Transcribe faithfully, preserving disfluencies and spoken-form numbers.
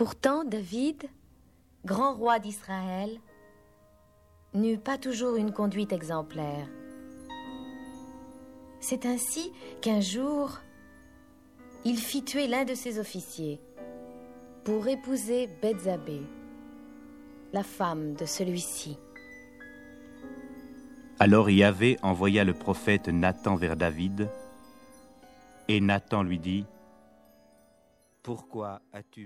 Pourtant, David, grand roi d'Israël, n'eut pas toujours une conduite exemplaire. C'est ainsi qu'un jour, il fit tuer l'un de ses officiers pour épouser Bethzabée, la femme de celui-ci. Alors Yahvé envoya le prophète Nathan vers David, et Nathan lui dit : « Pourquoi as-tu méprisé ?